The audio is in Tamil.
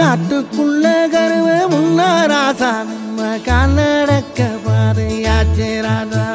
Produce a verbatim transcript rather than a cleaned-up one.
காட்டுக்குள்ள கருவ முன்னாராசா நம்ம கால் நடக்க பாதையாச்சே ராசா